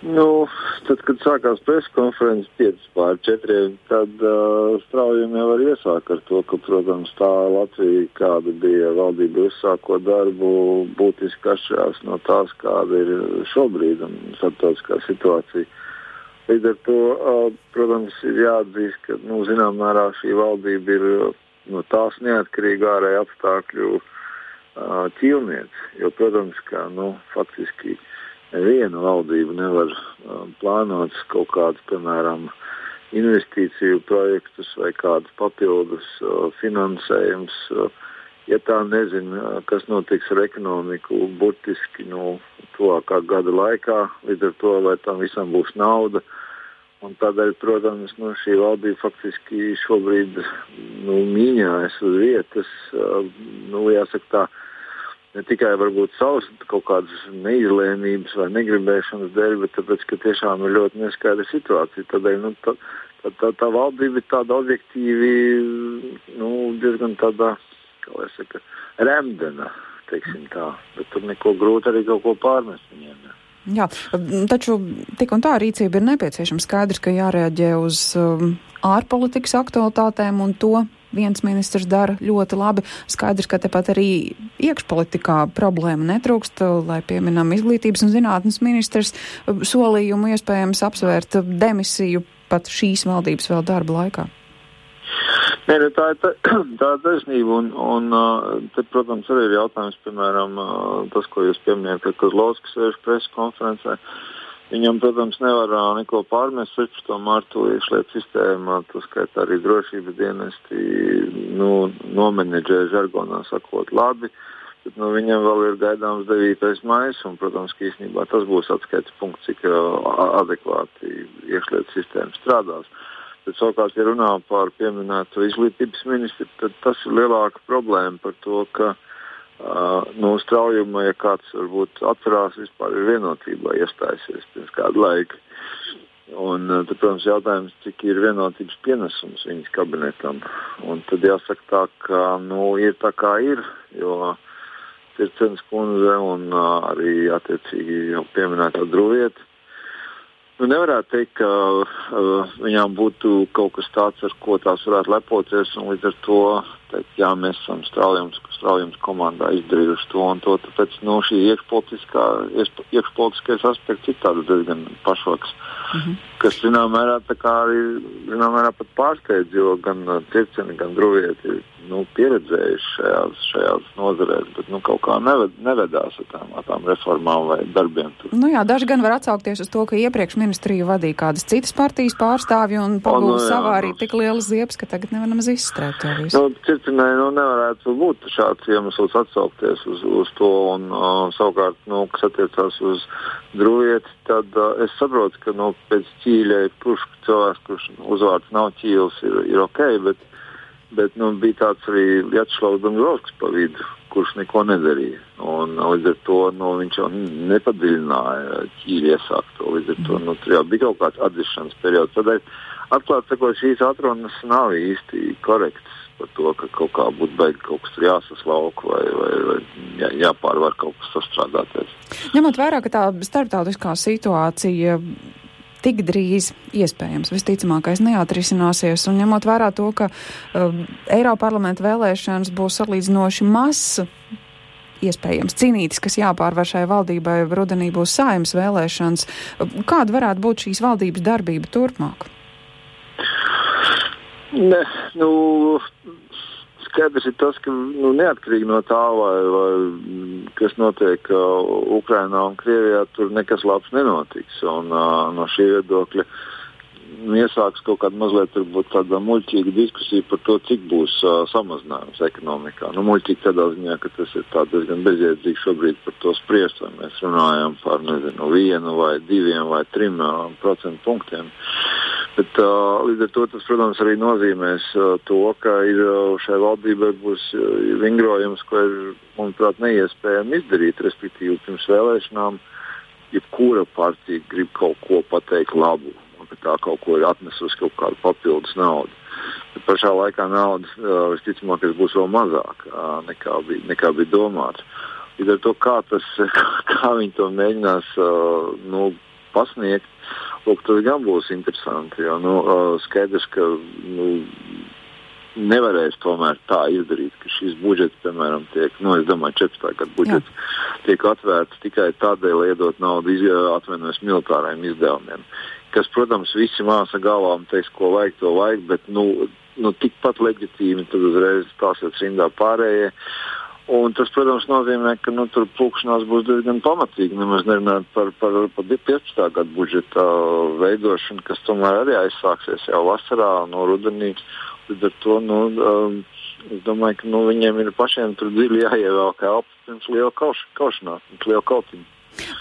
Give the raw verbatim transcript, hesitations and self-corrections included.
Nu, tad, kad sākās preskonferences piecas pār četriem, tad uh, straujumi jau var iesākt ar to, ka, protams, tā Latvija, kāda bija valdība uzsākot darbu, būtiski atšķirās no tās, kāda ir šobrīd un starptautiskā situācija. Līdz ar to, uh, protams, ir jāatzīst, ka, nu, zinām mērā šī valdība ir no tās neatkarīga ārēja apstākļu uh, ķīlniece, jo, protams, ka, nu, faktiski viena valdība nevar uh, plānot kaut kādus, piemēram, investīciju projektus vai kādus papildus uh, finansējums. Uh, ja tā nezina, uh, kas notiks ar ekonomiku burtiski nu, tuvākā gada laikā, līdz ar to, vai tam visam būs nauda. Un tādēļ, protams, nu, šī valdība faktiski šobrīd nu, mīņājas uz vietas, uh, nu, jāsaka tā, ne tikai varbūt savas kaut kādas neizlēmības vai negribēšanas dēļ, bet tāpēc, ka tiešām ir ļoti neskaidra situācija. Tādēļ nu, tā, tā, tā, tā valdība ir tāda objektīvi nu, diezgan tāda, kā lai saka, remdena, teiksim tā. Bet tur neko grūti arī kaut ko pārmest viņiem. Ja. Jā, taču tik un tā rīcība ir nepieciešama. Skaidrs, ka jārēģē uz um, ārpolitikas aktualitātēm un to viens ministrs dara ļoti labi. Skaidrs, ka tepat arī iekšpolitikā problēma netrūkst, lai pieminam izglītības un zinātnes ministrs solījumu iespējams apsvērt demisiju pat šīs valdības vēl darba laikā. Nē, nu, tā ir tā, tā taisnība, un, un te, protams, arī ir jautājums, piemēram, tas, ko jūs pieminējat, ka Kozlovskis sēž preses konferencē. Viņam, protams, nevar neko pārmest. sešpadsmitā martā iekšlietu sistēma, to skaitā arī drošības dienesti, nu, nomenedžē žargonā sakot labi, bet nu, viņam vēl ir gaidāms devītais maijs, un, protams, ka īstenībā tas būs atskaites punkts, cik adekvāti iekšlietu sistēma strādās. Bet savukārt, ja runā par pieminēto izglītības ministru, tad tas ir lielāka problēma par to, ka Uh, no straujuma, ja kāds varbūt atcerās, vispār ir vienotībā iestājusies pirms kādu laiku. Un uh, tad, protams, jautājums, cik ir vienotības pienesums viņas kabinetam. Un tad jāsaka tā, ka nu, ir tā kā ir, jo Tircenes kundze un uh, arī attiecīgi jau pieminētā Druvieta. Nu, nevarētu teikt, ka uh, viņām būtu kaut kas tāds, ar ko tās varētu lepoties, un līdz ar to teikt, jā, mēs esam straujums, straujums komandā izdarījuši to un to, tāpēc no šī iekšpolitiskā, iekšpolitiskais aspekts ir tāds diezgan pašvaks, mm-hmm. kas, zinām mērā, tā kā arī, zinām mērā pat pārsteidz, jo gan Tirceni, gan Druvieti ir, nu, pieredzējuši šajās, šajās nozarēs, bet, nu, kaut kā neved, nevedās ar tām, ar tām reformām vai darbiem tur. Nu jā, daži gan var atsaukties uz to, ka iepriekš ministriju vadīja kādas citas partijas pārstāvji un pagūla nu, savā arī tik lielas ziepes, ka tagad nevar nemaz izstrēt to visu. Nu, Circenē, nu, nevarētu būt šāds iemesls atsaukties uz, uz to, un uh, savukārt, nu, kas attiecās uz Druvieti, tad uh, es saprotu, ka, nu, pēc ķīļa ir kurš cilvēks, kurš uzvārds nav ķīls, ir, ir ok, bet Bet nu, bija tāds arī Vjačeslavs Dombrovskis pa vidu, kurš neko nedarīja. Un līdz ar to nu, viņš jau nepadziļināja ķīri iesākto. Līdz ar to nu, tur jau bija kaut kāds atzišanas periods. Tādēļ atklāt sakot, šīs atrunas nav īsti korektas par to, ka kaut kā būtu beigi kaut kas tur jāsaslauk vai, vai, vai jā, jāpārvar kaut kas sastrādāties. Ņemot vērā, ka tā starptautiskā situācija tik drīz iespējams, visticamākais neatrisināsies, un ņemot vērā to, ka uh, Eiroparlamenta vēlēšanas būs salīdzinoši mazs, iespējams cīnītis, kas jāpārvar šai valdībai, rudenī būs Saeimas vēlēšanas. Kāda varētu būt šīs valdības darbība turpmāk? Ne, nu, skaidrs ir tas, ka nu, neatkarīgi no tā, vai, vai kas notiek uh, Ukrainā un Krievijā, tur nekas labs nenotiks. Un uh, no šī viedokļa iesāks kaut kāda mazliet varbūt tāda muļķīga diskusija par to, cik būs uh, samazinājums ekonomikā. Nu, muļķīgi tādā ziņā, ka tas ir tā diezgan bezjēdzīgi šobrīd par to spriest, vai mēs runājam par, nezinu, vienu vai diviem vai trim uh, procentu punktiem. Bet uh, līdz ar to tas, protams, arī nozīmēs uh, to, ka ir, uh, šai valdībai būs uh, vingrojums, ko ir, manuprāt, neiespējami izdarīt, respektīvi pirms vēlēšanām, jebkura partija grib kaut ko pateikt labu, un ka tā kaut ko ir atnesusi kaut kādu papildus naudu. Bet pašā laikā naudas, uh, visticamākais, būs vēl mazāk uh, nekā, bija, nekā bija domāts. Līdz ar to, kā, tas, kā viņi to mēģinās, uh, nu, pasniegt, lūk, tas gan būs interesanti, jo nu, skaidrs, ka nu, nevarēs tomēr tā izdarīt, ka šis budžets, piemēram, tiek, nu, es domāju, četrpadsmitā gada budžets Jā. tiek atvērts tikai tādēļ, lai iedot naudu atvainojas militārajiem izdevumiem, kas, protams, visi māsa galvā un teiks, ko vajag, to vajag, bet, nu, nu tikpat leģitīmi tad uzreiz stāsiet rindā pārējie. Un tas, protams, nozīmē, ka nu, tur plūkšanās būs diezgan pamatīgi, nemaz nerunāt par, par, par piecpadsmitā gada budžeta veidošanu, kas tomēr arī aizsāksies jau vasarā, no rudenī. Līdz ar to, nu, um, es domāju, ka nu, viņiem ir pašiem tur dziļi jāievēl kā elpas pirms liela kauš, kaušanās, pirms liela kautiņa.